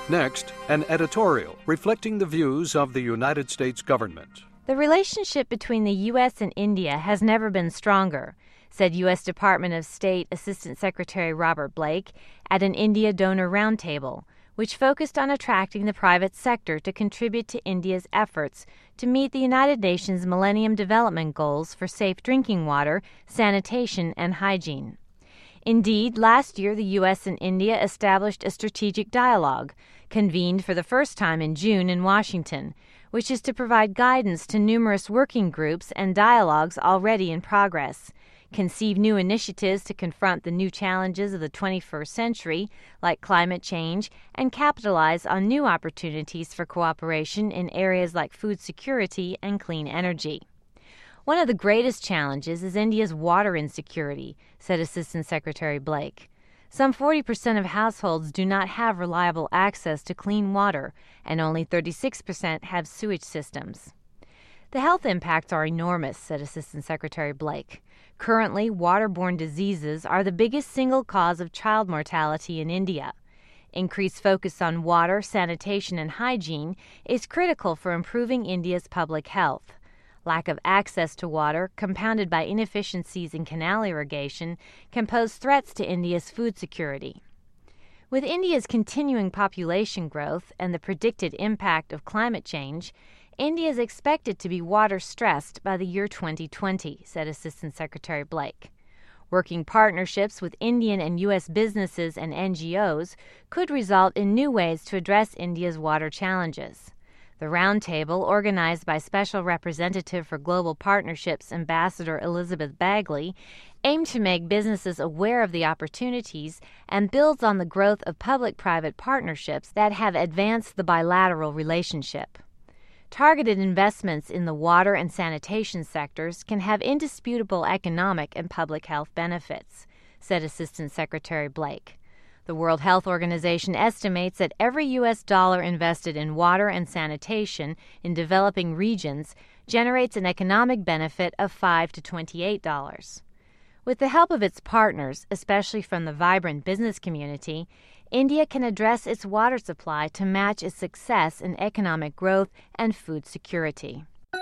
Next, an editorial reflecting the views of the United States government. The relationship between the U.S. and India has never been stronger, said U.S. Department of State Assistant Secretary Robert Blake at an India donor roundtable, which focused on attracting the private sector to contribute to India's efforts to meet the United Nations Millennium Development Goals for safe drinking water, sanitation, and hygiene. Indeed, last year the U.S. and India established a strategic dialogue, convened for the first time in June in Washington, which is to provide guidance to numerous working groups and dialogues already in progress, conceive new initiatives to confront the new challenges of the 21st century, like climate change, and capitalize on new opportunities for cooperation in areas like food security and clean energy. One of the greatest challenges is India's water insecurity, said Assistant Secretary Blake. Some 40% of households do not have reliable access to clean water, and only 36% have sewage systems. The health impacts are enormous, said Assistant Secretary Blake. Currently, waterborne diseases are the biggest single cause of child mortality in India. Increased focus on water, sanitation, and hygiene is critical for improving India's public health. Lack of access to water, compounded by inefficiencies in canal irrigation, can pose threats to India's food security. With India's continuing population growth and the predicted impact of climate change, India is expected to be water-stressed by the year 2020, said Assistant Secretary Blake. Working partnerships with Indian and U.S. businesses and NGOs could result in new ways to address India's water challenges. The roundtable, organized by Special Representative for Global Partnerships Ambassador Elizabeth Bagley, aimed to make businesses aware of the opportunities and builds on the growth of public-private partnerships that have advanced the bilateral relationship. Targeted investments in the water and sanitation sectors can have indisputable economic and public health benefits, said Assistant Secretary Blake. The World Health Organization estimates that every U.S. dollar invested in water and sanitation in developing regions generates an economic benefit of $5 to $28. With the help of its partners, especially from the vibrant business community, India can address its water supply to match its success in economic growth and food security.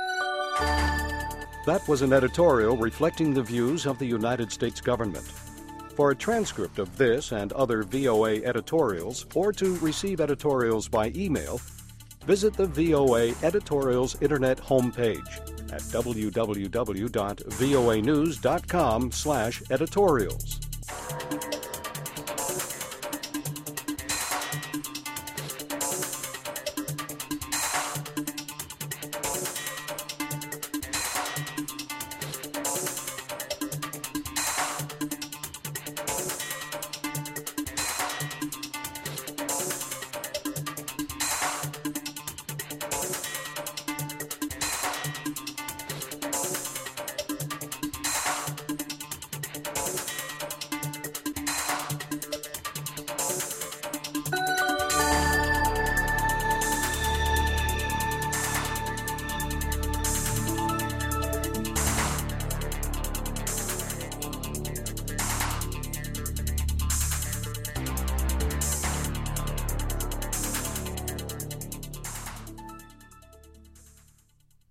That was an editorial reflecting the views of the United States government. For a transcript of this and other VOA editorials, or to receive editorials by email, visit the VOA Editorials Internet homepage at www.voanews.com/editorials.